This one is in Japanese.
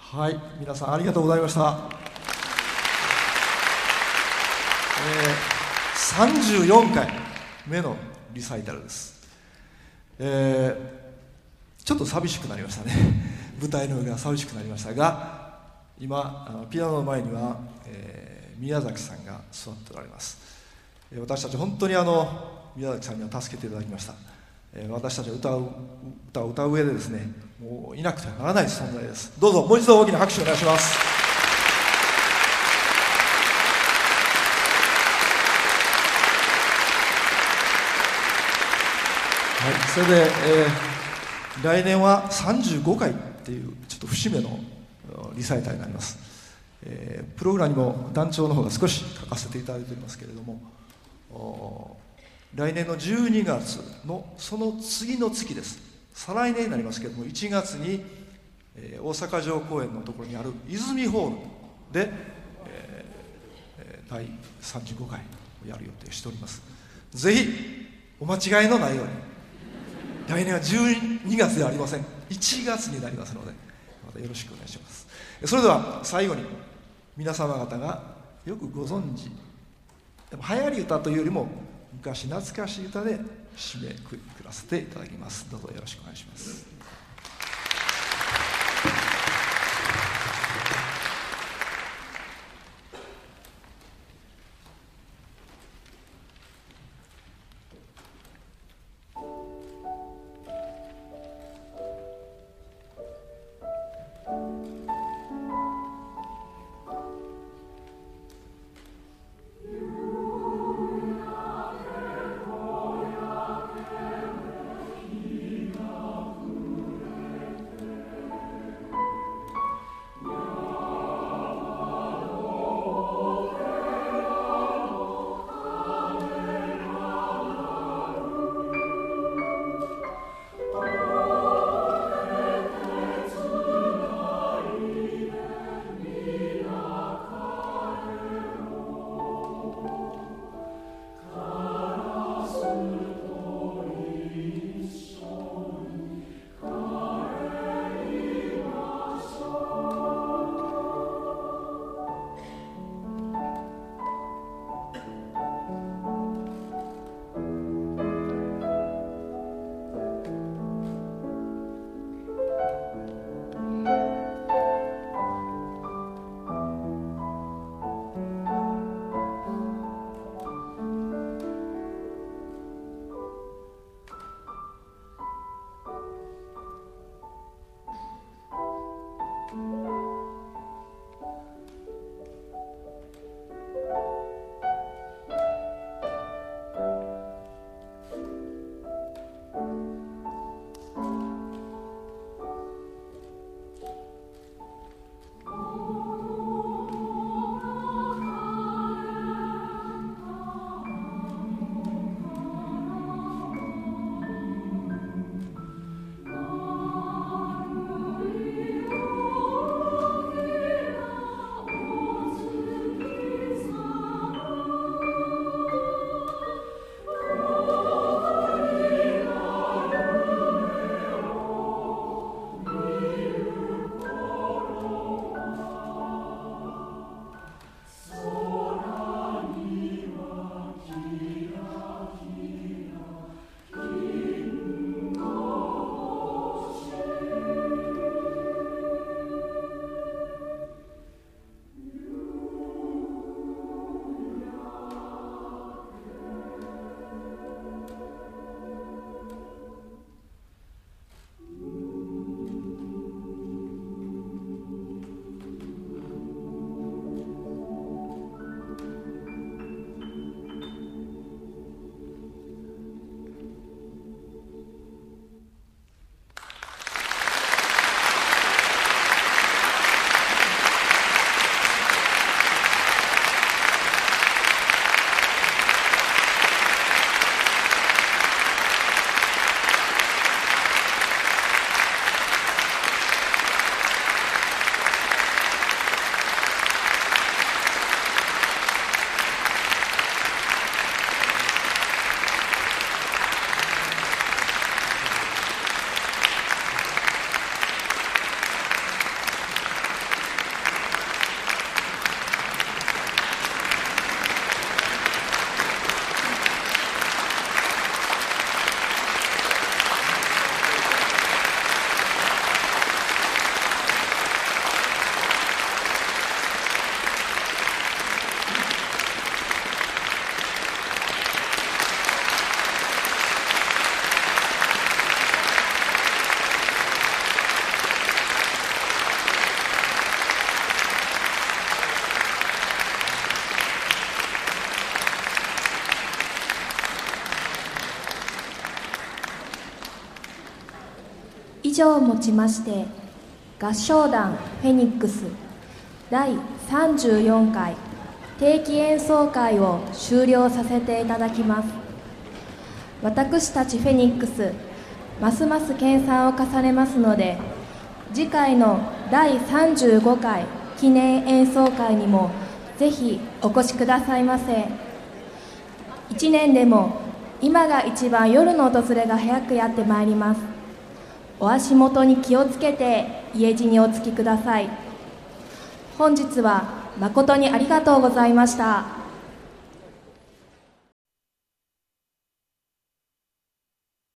はい、皆さんありがとうございました。34回目のリサイタルです。ちょっと寂しくなりましたね。舞台の上が寂しくなりましたが、今ピアノの前には、宮崎さんが座っておられます。私たち本当に宮崎さんには助けていただきました。私たちが歌を歌う上でですね、もういなくてはならない存在です。どうぞもう一度大きな拍手をお願いします。はい、それで、来年は35回っていうちょっと節目のリサイタルになります。プログラムにも団長の方が少し書かせていただいておりますけれども、来年の12月のその次の月です。再来年になりますけれども、1月に、大阪城公園のところにある泉ホールで、第35回をやる予定しております。ぜひお間違いのないように、来年は12月ではありません、1月になりますので、またよろしくお願いします。それでは最後に皆様方がよくご存知、でも流行り歌というよりも昔懐かしい歌で締めくくらせていただきます。どうぞよろしくお願いします。 上をもちまして合唱団フェニックス第34回定期演奏会を終了させていただきます。私たちフェニックスますます研鑽を重ねますので、次回の第35回記念演奏会にもぜひお越しくださいませ。1年でも今が一番夜の訪れが早くやってまいります。お足元に気をつけて家路にお着きください。本日は誠にありがとうございました。